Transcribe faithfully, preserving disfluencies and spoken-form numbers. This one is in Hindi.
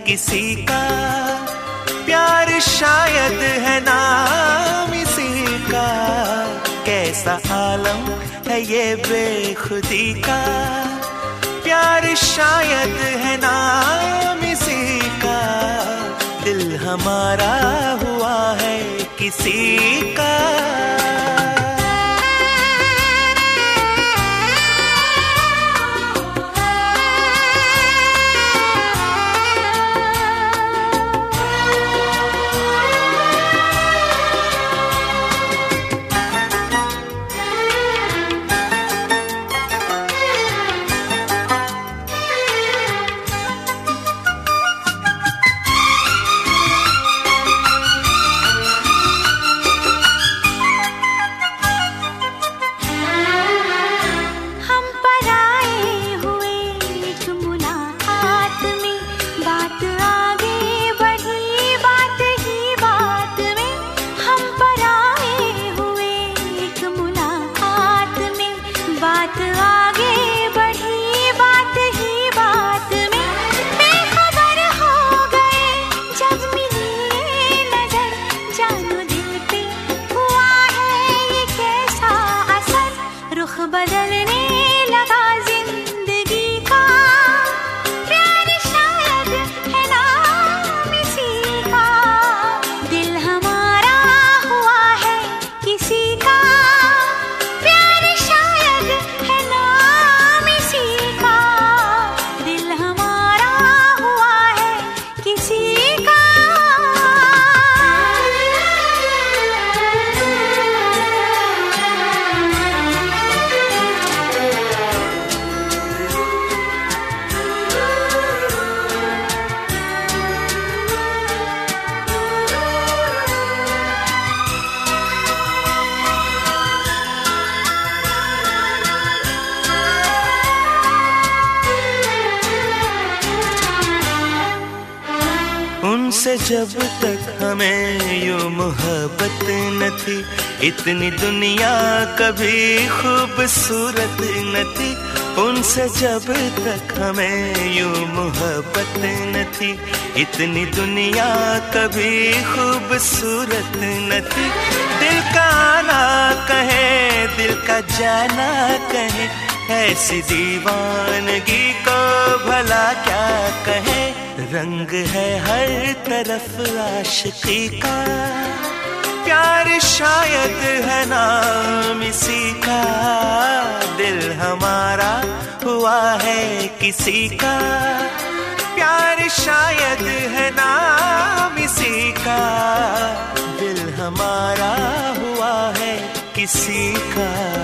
किसी का, प्यार शायद है नाम इसी का। कैसा आलम है ये बेखुदी का, प्यार शायद है नाम इसी का। दिल हमारा हुआ है किसी का। बदलने लगा जिंदगी का, प्यार शायद है नाम इसी का। दिल हमारा हुआ है किसी का, प्यार शायद है नाम इसी का। दिल हमारा हुआ है किसी का। उनसे जब तक हमें यूं मोहब्बत न थी, इतनी दुनिया कभी खूबसूरत न थी। उनसे जब तक हमें यूं मोहब्बत न थी, इतनी दुनिया कभी खूबसूरत न थी। दिल का आना कहे, दिल का जाना कहे, ऐसी दीवानगी को भला क्या कहे। रंग है हर तरफ आशिकी का, प्यार शायद है नाम इसी का। दिल हमारा हुआ है किसी का, प्यार शायद है नाम इसी का। दिल हमारा हुआ है किसी का।